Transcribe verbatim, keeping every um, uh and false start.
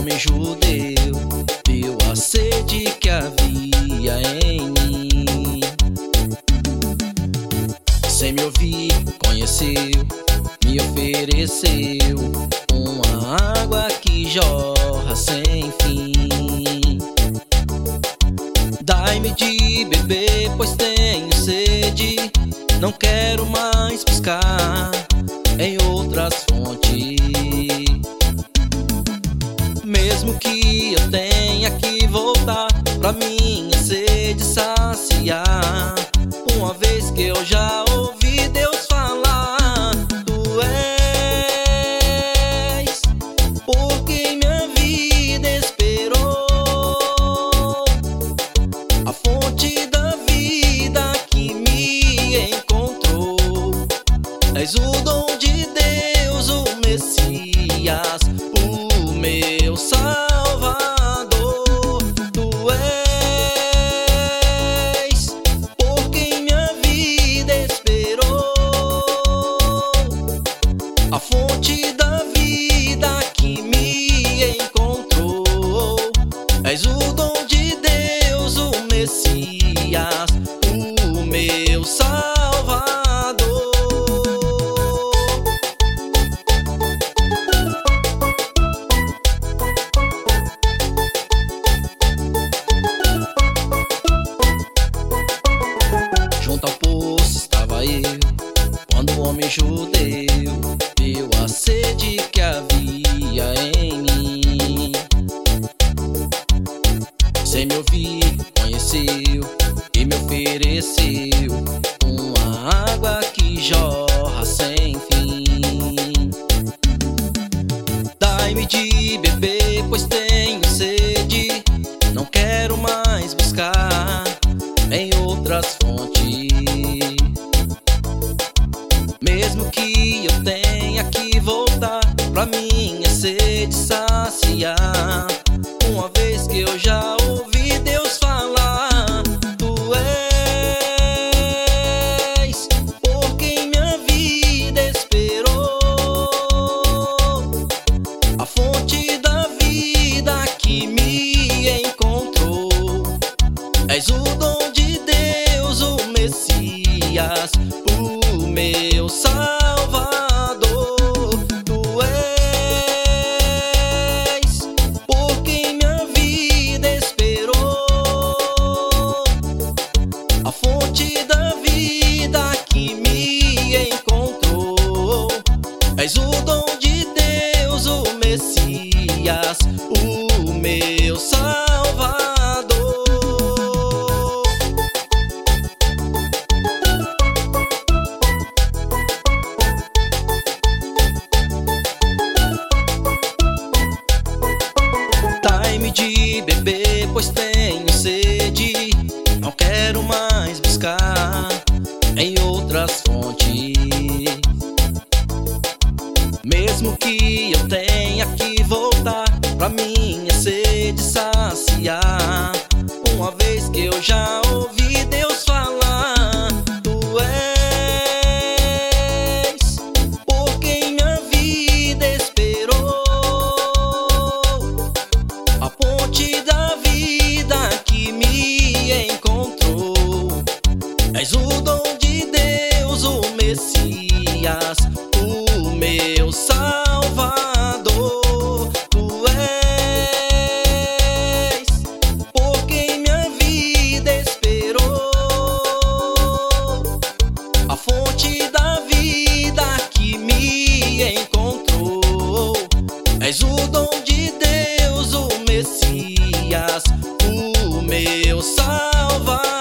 homem judeu viu a sede que havia em mim. Sem me ouvir, conheceu, me ofereceu uma água que jorra sem fim. Dai-me de beber, pois tenho sede. Não quero mais buscar em outras fontes. Mesmo que eu tenha que voltar pra minha sede saciar, uma vez que eu já ouvi Deus falar, Tu és por quem minha vida esperou, a fonte da vida que me encontrou. És o dom de Deus, o Messias, o meu Salvador. Tu és por quem minha vida esperou, a fonte da vida que me encontrou. És o dom de Deus, o Messias, o meu Salvador. Junto ao poço estava eu, quando o homem judeu viu a sede que havia em mim. Sem me ouvir, conheceu e me ofereceu uma água que jorra sem fim. Dai-me de beber, pois tenho sede. Não quero mais buscar em outras fontes. Mesmo que eu tenha que voltar pra minha sede saciar, uma vez que eu já ouvi Deus falar, Tu és por quem minha vida esperou, a fonte da vida que me encontrou. És o dom de Deus, o Messias, o meu Salvador. Tu és por quem minha vida esperou, a fonte da vida que me encontrou. És o dom de Deus, o Messias, o meu Salvador. Dai-me de beber, pois tenho sede. Não quero mais buscar em outras fontes. Mesmo que eu tenha que voltar pra minha sede saciar, uma vez que eu já ouvi Deus falar, Tu és por quem minha vida esperou, a ponte da vida que me encontrou. És o dom de Deus, o Messias, o meu Salvador. Tu és por quem minha vida esperou, a fonte da vida que me encontrou. És o dom de Deus, o Messias, o meu Salvador.